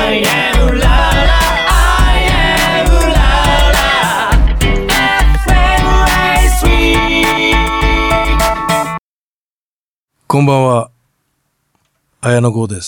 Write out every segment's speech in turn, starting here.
I am la la I am la la FM こんばんは、綾野剛です。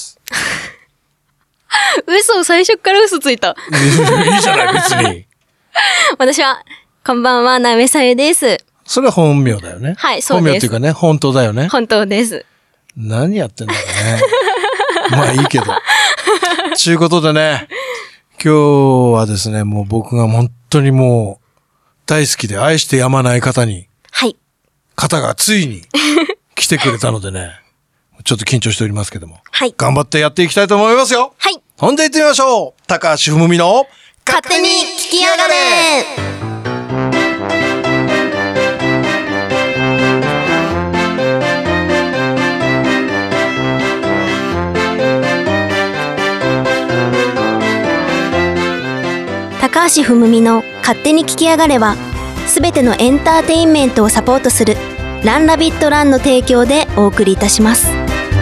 嘘、最初から嘘ついた。 いいじゃない、別に。 私は、こんばんは、なめさゆです。 それは本名だよね。 はい、そうです。 本名っていうかね、本当だよね。 本当です。 何やってんだろうね。まあいいけど。ちゅうことでね、今日はですね、もう僕が本当にもう大好きで愛してやまない方がついに来てくれたのでね、ちょっと緊張しておりますけども。 はい。 頑張ってやっていきたいと思いますよ。 はい。 ほんで行ってみましょう。高橋文美の勝手に聞きやがれ。高橋文美の勝手に聞きやがれは、すべてのエンターテインメントをサポートするランラビットランの提供でお送りいたします。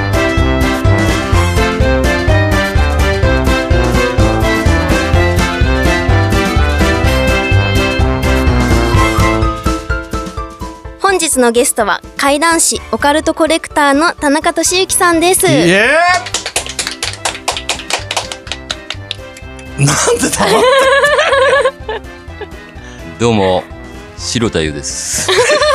本日のゲストは怪談師オカルトコレクターの田中俊之さんです。 イエーイ。なんで黙ってどうも白田優です。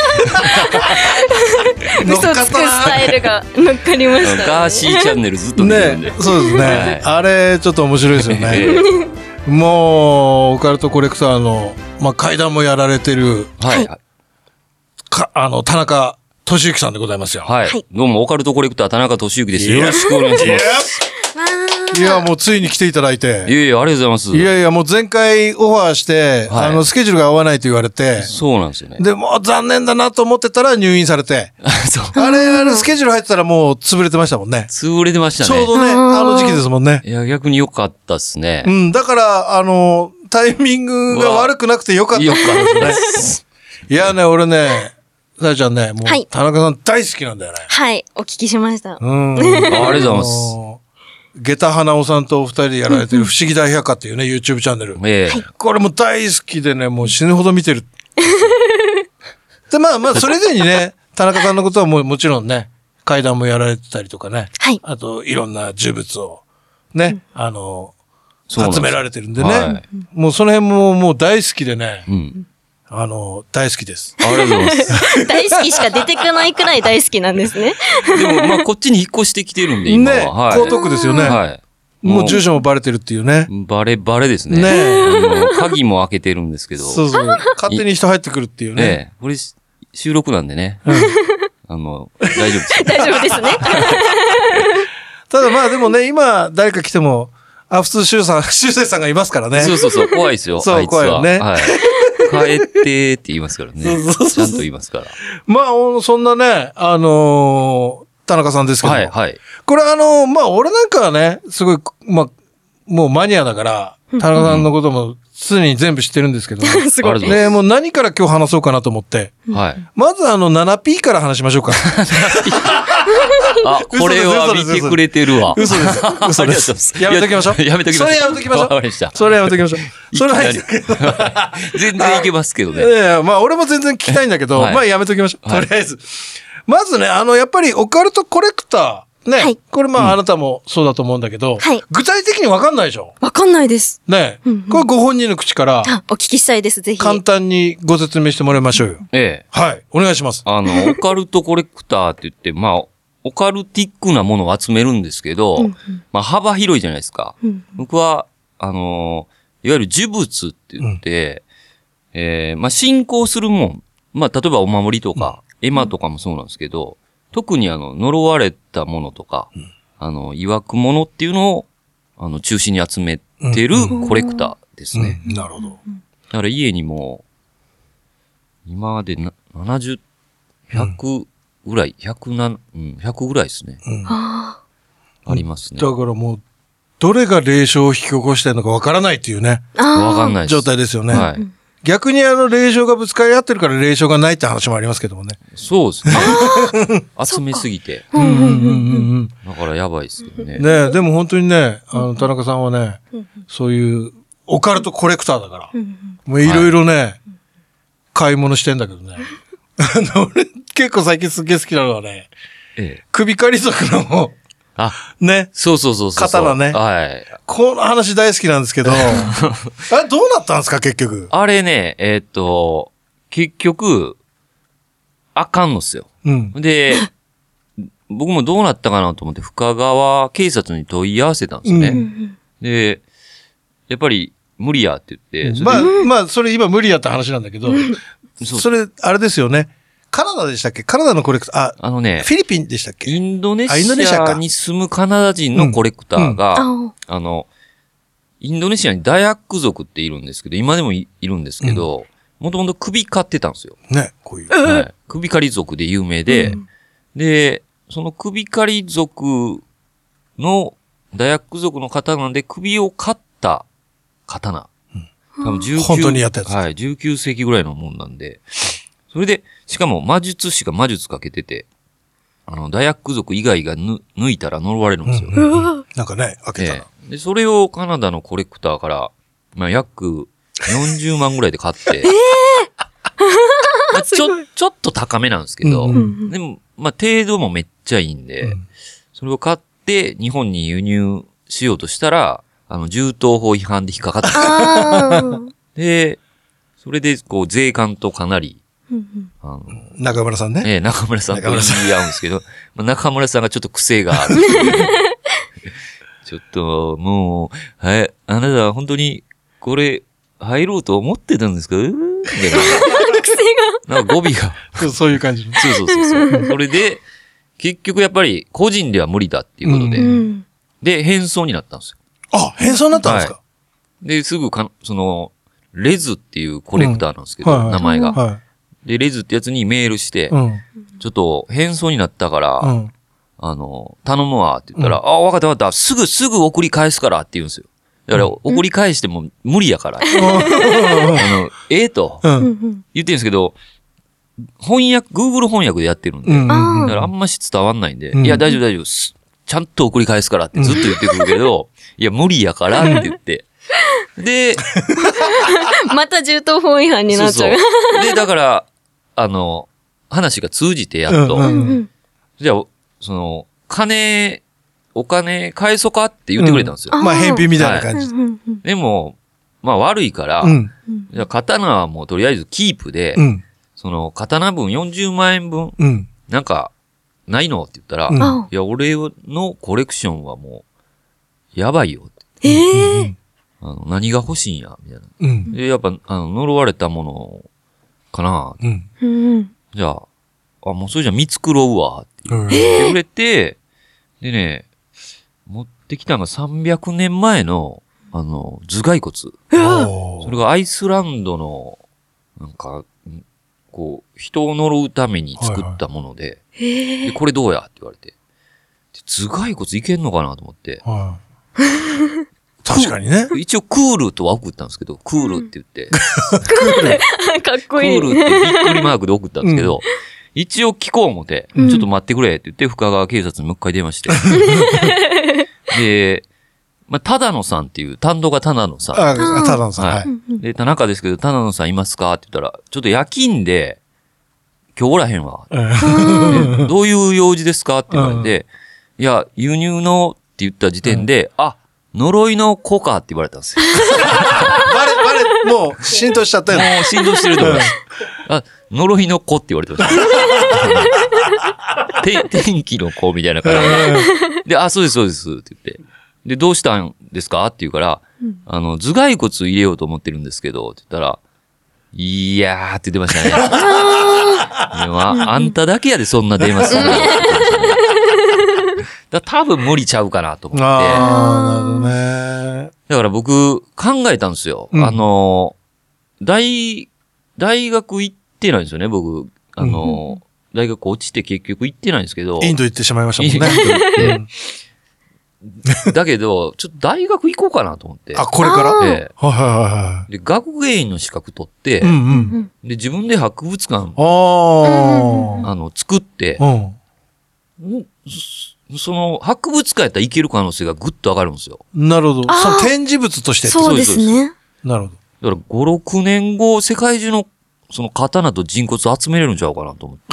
嘘つくスタイルが乗っかりましたね。 ガーシーチャンネルずっと見てるんで、 ね、そうですね、はい、あれちょっと面白いですよね。もうオカルトコレクターの、怪談もやられてる、 はい、 田中俊之さんでございますよ。 はい、どうもオカルトコレクター田中俊之です。よろしくお願いします。 いや、もうついに来ていただいて。 いや、ありがとうございます。 いやいや、もう前回オファーして、はい、スケジュールが合わないと言われて。 そうなんですよね。 で、もう残念だなと思ってたら入院されて。 そう。 あれ、スケジュール入ってたらもう潰れてましたもんね。 潰れてましたね。 ちょうどね、あの時期ですもんね。 いや、逆に良かったっすね。 うん、だから、タイミングが悪くなくて良かったですね。いやね、俺ね、さやちゃんね、もう、はい、田中さん大好きなんだよね。 はい、お聞きしました。 ありがとうございます。 下駄花尾さんとお二人でやられてる不思議大百科っていうね、YouTube チャンネル。これも大好きでね、もう死ぬほど見てる。で、それ以前にね、田中さんのことはもちろんね、怪談もやられてたりとかね。 はい。 あと、いろんな呪物をね、集められてるんでね。はい、もうその辺もう大好きでね。大好きです。 ありがとうございます。 大好きしか出てこないくらい大好きなんですね。 でも、こっちに引っ越してきてるんで、今は。 ね、はい、江東区ですよね。はい。もう住所もバレてるっていうね。 バレですね。 ね鍵も開けてるんですけど。 そう。勝手に人入ってくるっていうね。 ねこれ、収録なんでね。大丈夫です。 大丈夫ですね。 ただでもね、今、誰か来ても、普通、修正さんがいますからね。 そう。怖いですよ。 そう、怖いよね。 はい。帰ってって言いますからね。ちゃんと言いますから。 そんなね、田中さんですけど。 はい。 これ俺なんかはね、すごい、もうマニアだから、田中さんのことも常に全部知ってるんですけど。 すごい。 ね、もう何から今日話そうかなと思って。 はい。 まず7P から話しましょうか。 これは見てくれてるわ。 嘘です。やめときましょう。 やめときましょう。 それやめときましょう。 わかりました。 それやめときましょう。それ全然いけますけどね。 俺も全然聞きたいんだけど、やめときましょう。とりあえず。まずね、やっぱりオカルトコレクター。ね。はい、これあなたもそうだと思うんだけど、はい、具体的にわかんないでしょ？ わかんないです。 ね。これご本人の口から、 お聞きしたいです、ぜひ。 簡単にご説明してもらいましょうよ。はい。お願いします。 オカルトコレクターって言って、オカルティックなものを集めるんですけど、幅広いじゃないですか。僕は、いわゆる呪物って言って、信仰するもん。例えばお守りとか、絵馬とかもそうなんですけど、特に呪われたものとか、曰くものっていうのを、中心に集めてるコレクターですね。 なるほど。 だから家にも、今まで70、100ぐらい、100ぐらいですね。ありますね。 だからもう、どれが霊障を引き起こしてるのかわからないっていうね。 わかんないです。 状態ですよね。はい。 逆に霊障がぶつかり合ってるから霊障がないって話もありますけどもね。 そうですね。集めすぎて。だからやばいですけどね。 ねでも本当にね、田中さんはね、そういうオカルトコレクターだから、もういろいろね、買い物してんだけどね。俺結構最近すっげえ好きなのはね、首狩り族の、ね。 そう。 刀ね。 はい。 この話大好きなんですけど、どうなったんですか、結局。 あれね、結局、あかんのっすよ。で、僕もどうなったかなと思って深川警察に問い合わせたんですよね。で、やっぱり無理やって言って。 まあ、それ今無理やった話なんだけど、それ、あれですよね。カナダでしたっけ？カナダのコレクター、フィリピンでしたっけ？ インドネシアに住むカナダ人のコレクターが、インドネシアにダヤック族っているんですけど、今でもいるんですけど、もともと首狩ってたんですよ。 ね、こういう。 はい、首狩り族で有名で、で、その首狩り族の、ダヤック族の刀で首を刈った刀。多分本当にやったやつ。 はい、19世紀ぐらいのもんなんで、それで、しかも魔術師が魔術かけてて、ダヤック族以外が抜いたら呪われるんですよ。 なんかね、開けたら。 で、それをカナダのコレクターから、まあ、約40万ぐらいで買って、まあ、ちょっと高めなんですけど、でも、まあ、程度もめっちゃいいんで、それを買って日本に輸入しようとしたら、銃刀法違反で引っかかってで、それで、こう、税関とかなり、 中村さんね。 中村さんと言い合うんですけど、まあ、中村さんがちょっと癖がある。ちょっと、もう、はい、あなたは本当に、これ、入ろうと思ってたんですかみたいな。 癖が。 なんか語尾が。 そういう感じの。 そう。それで、結局やっぱり個人では無理だっていうことで、で、変装になったんですよ。 あ、変装になったんですか？ で、すぐレズっていうコレクターなんですけど、名前が。で、レズってやつにメールして、ちょっと変装になったから、頼むわって言ったら、わかった、すぐ送り返すからって言うんですよ。だから、送り返しても無理やから。と言ってるんですけど、Google 翻訳でやってるんで、だからあんまし伝わんないんで、いや、大丈夫。ちゃんと送り返すからってずっと言ってくるけど、いや、無理やからって言って。で、 また銃刀法違反になっちゃう。 で、だから、話が通じてやっと、じゃあ、お金返そうかって言ってくれたんですよ。 まあ、返品みたいな感じ。 でも、まあ悪いから、じゃあ刀はもうとりあえずキープで、刀分40万円分、なんか、ないのって言ったら、いや、俺のコレクションはもう、やばいよって。何が欲しいんやみたいな。で、やっぱ、呪われたものかな、じゃあ、もうそれじゃ見繕うわって言ってくれて、でね、持ってきたのが300年前の、頭蓋骨。それがアイスランドの、なんか、こう、人を呪うために作ったもので、でこれどうやって言われて。頭蓋骨いけんのかなと思って。 確かにね。 一応クールとは送ったんですけど、クールって言って。 かっこいい。 クールってびっくりマークで送ったんですけど、一応聞こう思って、ちょっと待ってくれって言って、深川警察にもう一回電話して。で、まあ、只野さんっていう、単独が只野さん。 只野さん。はい。 で、田中ですけど、只野さんいますかって言ったら、ちょっと夜勤で、今日おらへんわ。どういう用事ですかって言われて、いや、輸入のって言った時点で、呪いの子かって言われたんですよ。 もう浸透しちゃったよね。 もう浸透してると思います。呪いの子って言われてました。天気の子みたいな感じで。で、そうですって言って。で、どうしたんですかって言うから、頭蓋骨入れようと思ってるんですけど、って言ったら、いやーって言ってましたね。あんただけやでそんな電話するの。多分無理ちゃうかなと思って。 なるほどね。 だから僕考えたんですよ。大学行ってないんですよね、僕。大学落ちて結局行ってないんですけど。 インド行ってしまいましたもんね。 だけど、ちょっと大学行こうかなと思って。 あ、これからはいえはいはで、学芸員の資格取って、 いはい。うんうん。 で、自分で博物館、 あ作ってあ。、 その、博物館やったら行ける可能性がぐっと上がるんですよ。 なるほど。 あーその展示物としてってそうですね。 なるほど。 だから5、6年後、世界中の、その刀と人骨集めれるんちゃうかなと思って。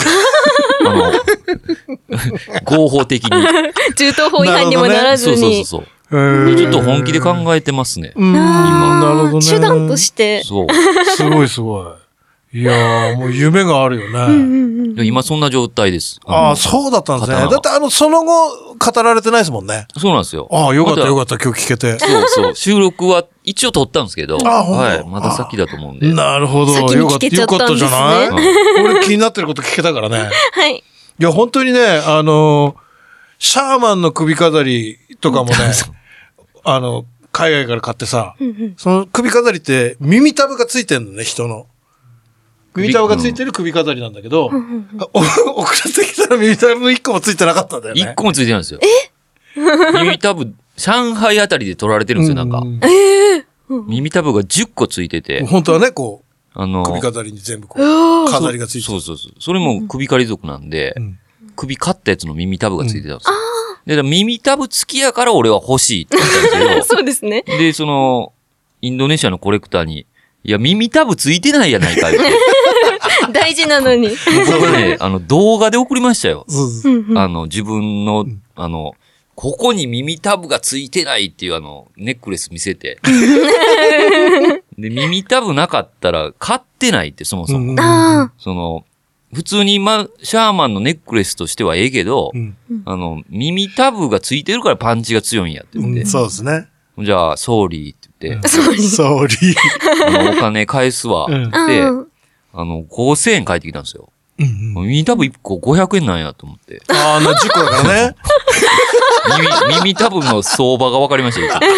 合法的に。 中東法違反にもならずそうそうそうに。 そう。 へちょっと本気で考えてますね。 うん、 あーなるほどね。 手段として。 そう。 すごいすごい。いやー、もう夢があるよね。 で今そんな状態です。 ああ、そうだったんですね。 刀はだってその後、語られてないですもんね。 そうなんですよ。 ああ、よかったまよかった、今日聞けて。 そうそう。収録は一応撮ったんですけど、 あほんとはい。まだ先だと思うんで。 なるほど。 先に聞けちゃったんですねよかったじゃない俺気になってること聞けたからね。 はい。 いや、本当にね、シャーマンの首飾りとかもね、海外から買ってさ、その首飾りって耳たぶがついてんのね、人の。耳たぶがついてる首飾りなんだけど、送らせてきたら耳たぶ1個もついてなかったんだよね。 一個もついてないんですよ。耳たぶ、上海あたりで撮られてるんですよ、なんか。耳たぶが10個ついてて。 本当はね、こう、 首首飾りに全部こう、飾りがついてる。 そうそうそう。それも首狩り族なんで、 ん首刈ったやつの耳たぶがついてたんですよ。で、だから耳たぶ付きやから俺は欲しいって言ったんですそうですね。 けど、で、その、インドネシアのコレクターに、いや、耳たぶついてないやないかいって。 大事なのに。 それね、動画で送りましたよ。 そうそう自分の、ここに耳たぶがついてないっていうネックレス見せて。で、耳たぶなかったら買ってないってそもそも。 あその、普通にシャーマンのネックレスとしてはええけど、耳たぶがついてるからパンチが強いんやって言って。 そうですね。 じゃあ、ソーリーって言って、 あ、そうに。 ソーリー。 お金返すわ。 うんで、 うん 5000円返ってきたんですよ。 うん耳たぶ1個500円なんやと思って。 ああ、10個だからね。 耳たぶの相場が分かりましたよ。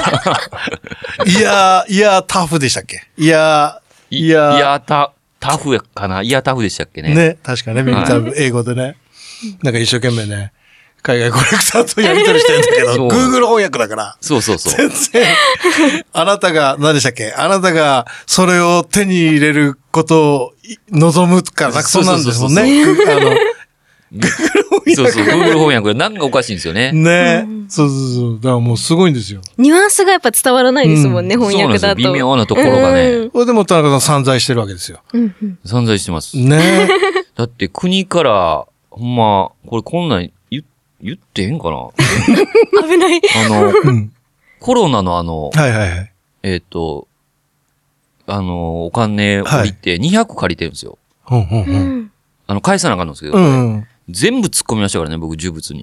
いや、タフでしたっけいや、 タフやかないや、タフでしたっけね。 ね、確かね、耳たぶ、英語でね。なんか一生懸命ね、海外コレクターとやりとりしてるんだけど、 そう Google 翻訳だから。 そうそうそう。 全然、あなたが、何でしたっけあなたがそれを手に入れることを望むから、なんかそうなんですもんね。 そうそう、Google 翻訳がなんかおかしいんですよね。 ね。そうそうそう。だからもうすごいんですよ。 ニュアンスがやっぱ伝わらないですもんね、翻訳だと。 そうなんですよ微妙なところがねこれでも田中さん散財してるわけですよ。 散財してます。 ね。 だって国から、ほんま、これこんなん言ってへんかな危ない。 うん。 コロナのはいはいはい。 お金借りて200借りてるんですよ。 うんうんうん。 返さなあかんんですけど、 うん。 全部突っ込みましたからね、僕、呪物に。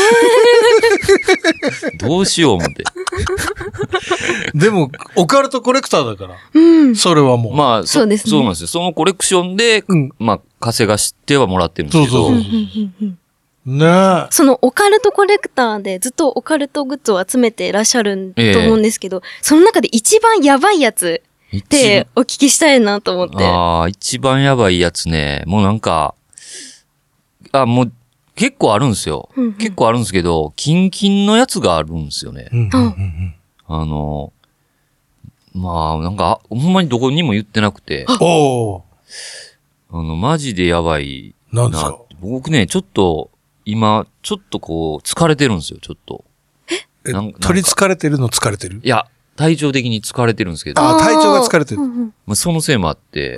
どうしよう思って。 でも、オカルトコレクターだから。それはもう。 まあ、 そうですねそうなんですよ。そのコレクションで、 うんまあ、稼がしてはもらってるんですけど、 そうそうねえ。 そのオカルトコレクターでずっとオカルトグッズを集めていらっしゃると思うんですけど、その中で一番やばいやつってお聞きしたいなと思って。 一番やばいやつね、もうなんか、もう結構あるんですよ。結構あるんですけど、キンキンのやつがあるんですよね。まあ、なんか、ほんまにどこにも言ってなくて、 おー。 マジでやばい何ですか僕ね、ちょっと、今、ちょっとこう、疲れてるんですよ、ちょっと。 取り憑かれてるの疲れてるいや、体調的に疲れてるんですけど、 あ、体調が疲れてる。 まあ、そのせいもあって、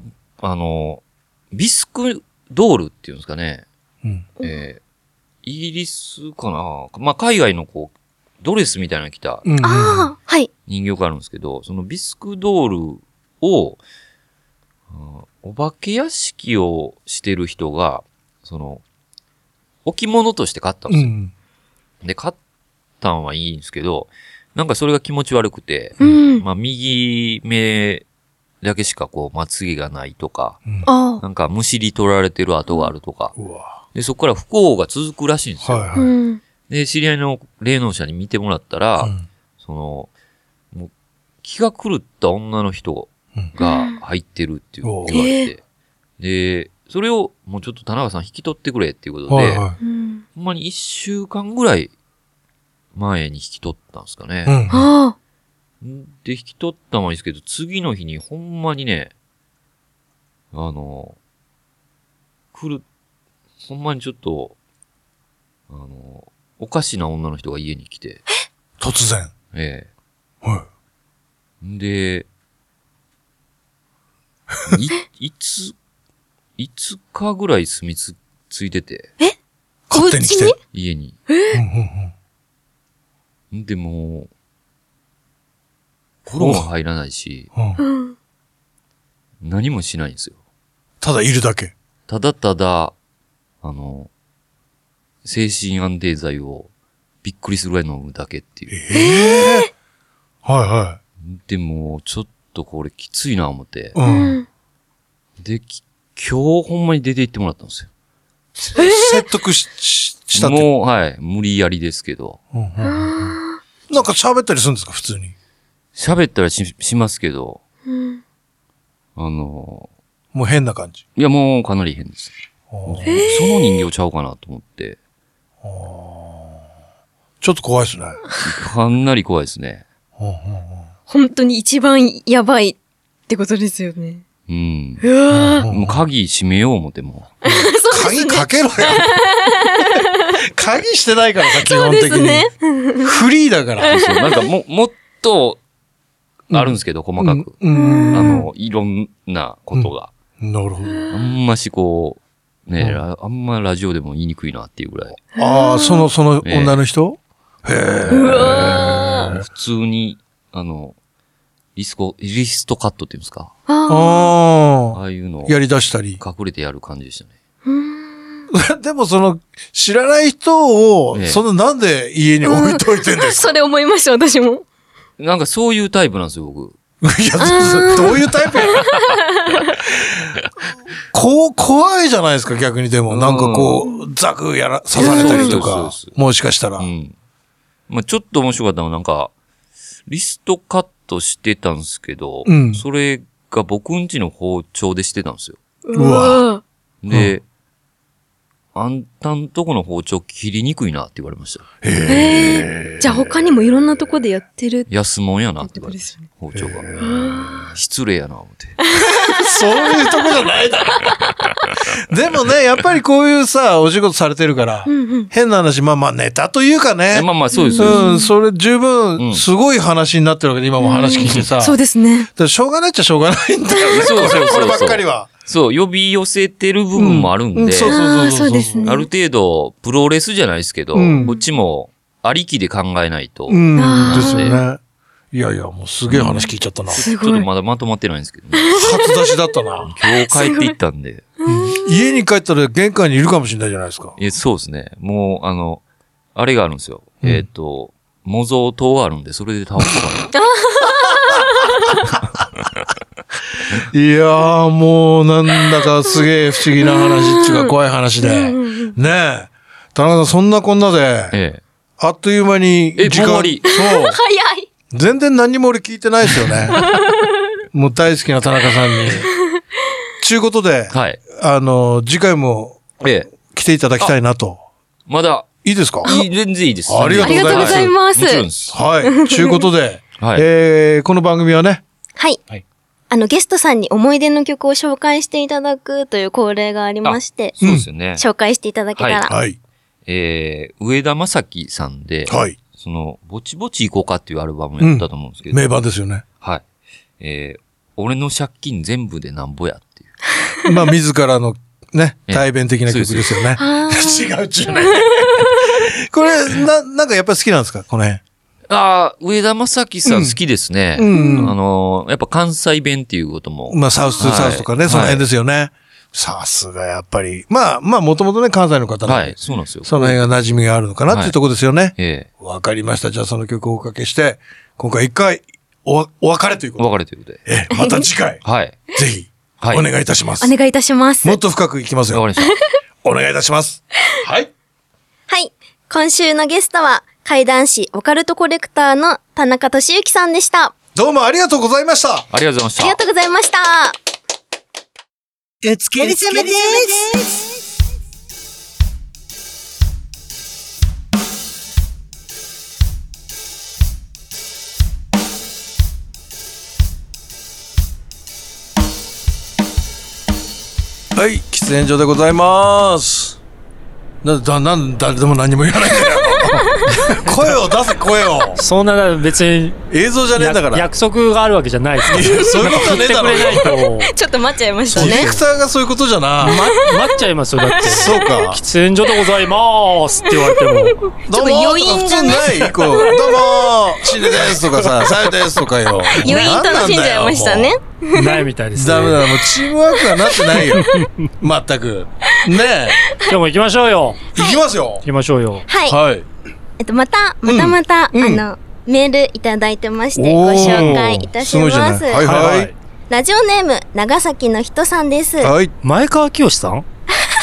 ビスクドールっていうんですかね、 うん。 イギリスかな、まあ、海外のこう、ドレスみたいなの着たうん。 ああ、はい。 人形があるんですけど、そのビスクドールを、お化け屋敷をしてる人が、置物として買ったんですよ。 うん。 で、買ったんはいいんですけど、なんかそれが気持ち悪くて、 うん。 まあ、右目だけしかこう、まつげがないとか、 あなんかむしり取られてる跡があるとか、 うわ。 で、そこから不幸が続くらしいんですよ。 はいあ。うはい。 ん。 で、知り合いの霊能者に見てもらったら、もう気が狂った女の人が入ってるって言われて、で、それをもうちょっと田中さん引き取ってくれっていうことで、 はいはうん。 ほんまに1週間ぐらい、 前に引き取ったんですかね。 うん。 あで、引き取ったのはいいですけど、次の日にほんまにね、ほんまにちょっと、おかしな女の人が家に来て。 突然。 えはえ。で、いつかぐらい住みついてて、 勝手に来て。 お家家に。でも、風呂も入らないし、 うん。 何もしないんですよ。 ただいるだけ。 ただただ、精神安定剤をびっくりするぐらい飲むだけっていう。 はいはでも、ちょっとこれきついな思って。 い。うん。 で、今日ほんまに出て行ってもらったんですよ。 説得したって。 もう、はい。無理やりですけど。 なんか喋ったりするんですか普通に。 喋ったらしますけど、 うんもう変な感じ。 いやもうかなり変です。その人形ちゃうかなと思って。 ちょっと怖いですね。 かなり怖いですね。 本当に一番やばいってことですよね。 うん。 うわもう鍵閉めよう思っても。 鍵かけろよ。鍵してないからさ、基そう本的に。 ですね。 フリーだから。 そうなんかもっと、あるんですけど、細かく。いろんなことが。 なるほど。 あんましこう、ね、あんまラジオでも言いにくいなっていうぐらい。 ああ、その女の人へえ。 普通に、リストカットっていうんですか。 あああ。 ああいうのをやり出したり。 隠れてやる感じでしたね。 でも知らない人を、 ええなんで家に置いといてんですかそれ思いました、私も。 なんかそういうタイプなんですよ、僕。 いや、どういうタイプや怖いじゃないですか、逆にでも。なんかザク刺されたりとそうかそう。 もしかしたら。 うん。まあちょっと面白かったのはなんか、リストカットしてたんですけど、 うんそれが僕んちの包丁でしてたんですよ。 うわで、あんたんとこの包丁切りにくいなって言われました。 じゃあ他にもいろんなとこでやってる安物やなってって言われましたことですよね。 包丁が。失礼やな、思って。 そういうとこじゃないだろ。でもね、やっぱりこういうさ、お仕事されてるから、変な話、まあネタというかね。 まあまあそうですよ。 うん、それ十分、すごい話になってるわけで、今も話聞いてさ。 そうですね。 だからしょうがないっちゃしょうがないんだよね。 そうそうそうそうこればっかりは。 そう、呼び寄せてる部分もあるんで、 そうそうですね。 ある程度、プロレスじゃないですけど、 うんこっちも、ありきで考えないと、 うん、 あーですよね。いやいや、もうすげえ話聞いちゃったな。 すごい。 ちょっとまだまとまってないんですけどね。 初出しだったな。 今日帰っていったんで。 家に帰ったら玄関にいるかもしれないじゃないですか。 そうですね。もう、あれがあるんですよ。模造刀があるんで、それで倒すかいやー、もうなんだかすげえ不思議な話っていうか怖い話で。ねえ。田中さん、そんなこんなで、 ら。えあっという間に時間。 もう終わりそう。 早い。 全然何にも俺聞いてないですよね。もう大好きな田中さんに。ちゅうことで、 はい。 次回もえ来ていただきたいなと。 まだ、 いいですか全然いいです。 ありがとうございますありがとうございますもちろんです。 はい。ちゅうことで、 はいこの番組はね、 はい。 はいゲストさんに思い出の曲を紹介していただくという恒例がありまして、 そうですよね。 紹介していただけたら。 はい。 上田正樹さんで、 はい。 ぼちぼち行こうかっていうアルバムやったと思うんですけど、 名盤ですよね。 はい。俺の借金全部でなんぼやっていう。 まあ、自らのね、 ええ代弁的な曲ですよね。 あ違う違うね。これ、なんかやっぱり好きなんですかこの辺。 上田正樹さん好きですね。 うんやっぱ関西弁っていうことも。 まあ、サウス2サウスとかね、 はいその辺ですよね。さすがやっぱり。まあ、もともとね、関西の方なんで、 はい、そうなんですよ。 その辺が馴染みがあるのかなっていうところですよね。 えわかりました。じゃあその曲をおかけして、今回一回お別れというこおと別れということで。 で。また次回、 はい。 ぜひ、 はいお願いいたします。 お願いいたします。 もっと深くいきますよ。 わかりました。 お願いいたします。はい。 はい。今週のゲストは、怪談師オカルトコレクターの田中俊之さんでした。 どうもありがとうございました。 ありがとうございました。 ありがとうございました。 お疲れ様です。 はい、喫煙所でございます。誰でも何も言わないんだよ。声を出せ、声を。 そんな別に映像じゃねえんだから。 約束があるわけじゃないですから。 いや、そういうことじゃねえだろ。 言ってくれないとちょっと待っちゃいましたねディレク。ターがそういうことじゃな。 待っちゃいますよだって。 そうか。 喫煙所でございますって言われても。 どうもちょっと余韻がねとか普通ないこうどうもシネですとかさ、サユですとかよ。 余韻楽しんじゃいましたね。 ないみたいですね。 ダメだ、もうチームワークがなってないよ。全く。ね今日も行きましょうよ。 え。行きますよ行。きましょうよ。 はい。 はい。 また、メールいただいてまして、ご紹介いたしすごいじゃます。 ない。はいはい。 ラジオネーム、長崎の人さんです。 はい。 前川清さん？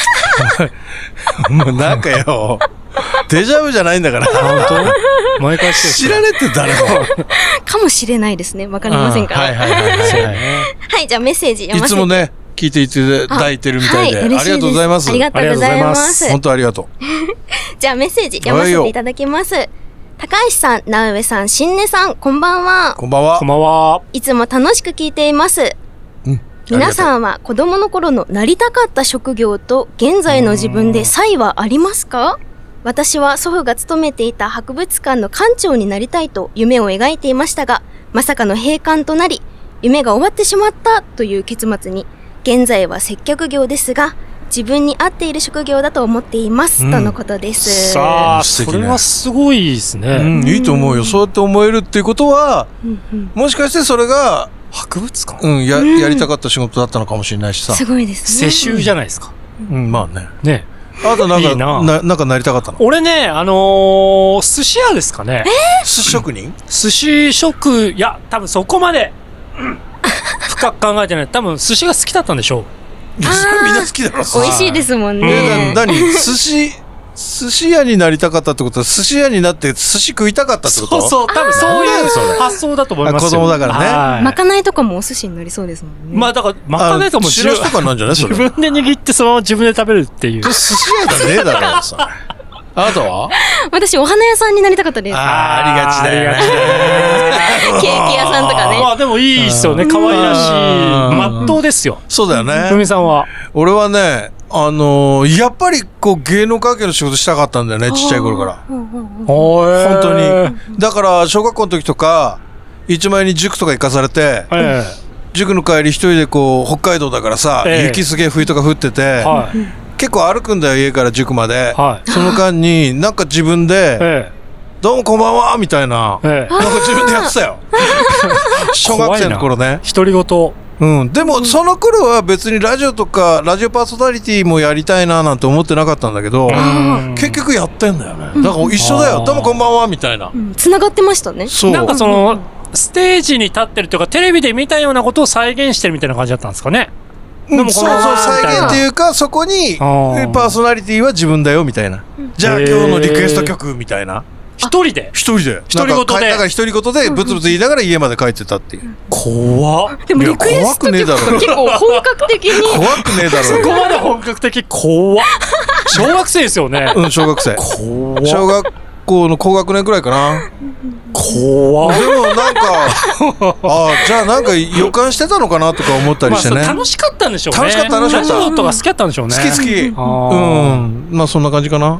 もうなんかよ、デジャブじゃないんだから。 本当？前川清知られて誰も。 かもしれないですね。わかりませんから。 はいはいはいはい。 はい、じゃあメッセージ読ませて。 いつもね、聞いていただいてるみたいで、 はい、 あり嬉しいです。 がとうございます。 ありがとうございます。 本当ありがとう。 じゃあメッセージ読ませていただきます。高橋さん、直上さん、新根さん、こんばんは。 こんばんはこん。ばんは。 いつも楽しく聞いています。皆さんは子供の頃のなりたかった職業と現在の自分で差異はありますか？私は祖父が勤めていた博物館の館長になりたいと夢を描いていましたが、まさかの閉館となり、夢が終わってしまったという結末に、現在は接客業ですが、自分に合っている職業だと思っています、とのことです。 さあ、 素敵ねそれはすごいですね。 いいと思うよ。そうやって思えるっていうことは、もしかしてそれが、 博物館？ やりたかった仕事だったのかもしれないしさ。 すごいですね。 世襲じゃないですか。 まあね。 ね。 あとなんか、 いいななんかなりたかったの？ 俺ね、寿司屋ですかね。 寿司職人？ 寿司職、いや、多分そこまで、深く考えてない。多分寿司が好きだったんでしょう。 いや、それみんな好きだろ。 美味しいですもんね。 何寿司屋になりたかったってことは、寿司屋になって寿司食いたかったってこと？ そうそう、多分そういうそれ発想だと思いますよ。 子供だからねはいまかないとかもお寿司になりそうですもんね。 まあだから、まかないともしらすとかなんじゃないそれ。 自分で握ってそのまま自分で食べるっていう。 寿司屋じゃねえだろ、それ。あなたは？ 私、お花屋さんになりたかったです。 ありがちだよね。 ケーキ屋さんとかね。 まあでもいいっすよね。可愛らしい。まっとうですよ。 そうだよね。 ふみさんは？ 俺はね、やっぱりこう芸能関係の仕事したかったんだよね、ちっちゃい頃から。 本本当に。だから、小学校の時とか、一枚に塾とか行かされて、塾の帰り一人でこう、北海道だからさ、雪すげえ冬とか降ってて、結構歩くんだよ、家から塾まで。その間に、なんか自分で、どうもこんばんはみたいな、なんか自分でやってたよ。小学生の頃ね。 独り言。 でもその頃は別にラジオとかラジオパーソナリティもやりたいななんて思ってなかったんだけど、結局やってんだよね。だから一緒だよ。どうもこんばんはみたいな。 繋がってましたね。 そう。 なんかそのステージに立ってるというかテレビで見たようなことを再現してるみたいな感じだったんですかね。 そうそう、再現っていうか、そこにパーソナリティは自分だよみたいな。じゃあ今日のリクエスト曲みたいな。 一人で独り言でだから独り言でブツブツ言いながら家まで帰ってたっていう。 怖っ。 でもリクエスト曲が結構本格的に。 怖くねえだろ。 そこまで本格的。怖っ。小学生ですよね。 小学生。 怖っ。 小学校の高学年くらいかな。 怖っ。 でもなんかじゃあなんか予感してたのかなとか思ったりしてね。 楽しかったんでしょうね。 楽しかった。 ラジオとか好きだったんでしょうね。 好き。まあそんな感じかな。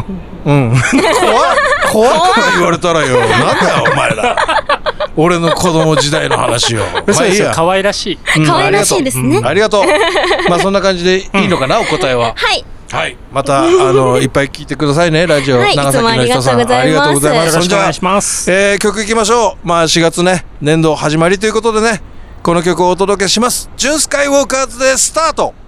怖く言われたらよ。なんだよお前ら。俺の子供時代の話よ。 そうですよ。可愛らしい。 可愛らしいですね。 ありがとう。まあそんな感じでいいのかな、お答えは。 はい。 はい。またいっぱい聞いてくださいね、ラジオ。長崎の人さん、ありがとうございます。 よろしくお願いします。 曲いきましょう。まあ4月ね、年度始まりということでね、この曲をお届けします。ジュンスカイウォーカーズでスタート。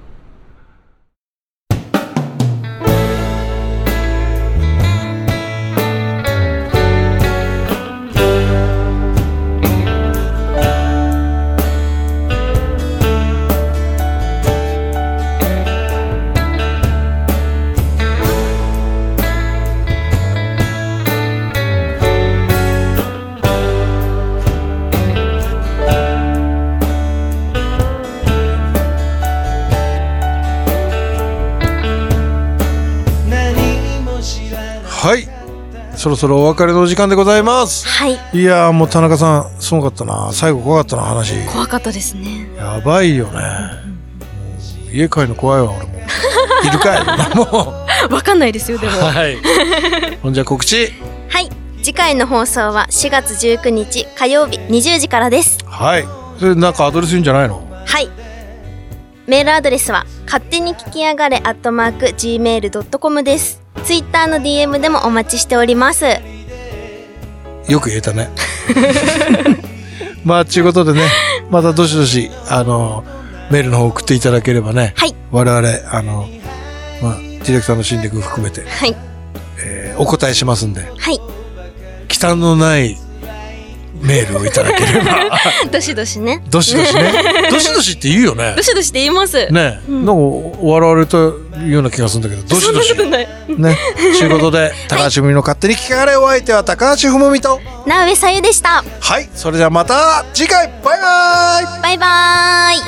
はい、そろそろお別れの時間でございます。 はい。 いやーもう田中さんすごかったな。最後怖かったな話。 怖かったですね。 やばいよね。 家帰るの怖いわ、俺も。いるかいもわかんないですよ、でう。 も。 はい。ほんじゃ告知。 はい。次回の放送は4月19日火曜日20時からです。 はい。それなんかアドレスいいんじゃないの？ はい。メールアドレスは勝手に聞きやがれ@gmail.com です。ツイッターの DM でもお待ちしております。 よく言えたね。まあ、ちゅうことでね、またどしどし、メールの方送っていただければね、 はい。 我々、まあ、ディレクターの新出君含めて、 はい。 お答えしますんで、 はい。 忌憚のないメールをいただければ、 どしどしね。 どしどしね。どしどしって言うよねど。しどしって言います。 ね、なんか笑われたような気がするんだけど、どしどし。 そんなことない。 ね。ということで、高橋文美の勝手に聞きやがれ、お相手は高橋文美と、 直江さゆでした。 はい、それではまた次回、バイバイ。 バイバーイ。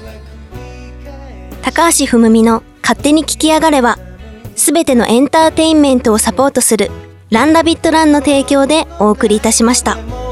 高橋文美の勝手に聞きやがれは、すべてのエンターテインメントをサポートするランラビットランの提供でお送りいたしました。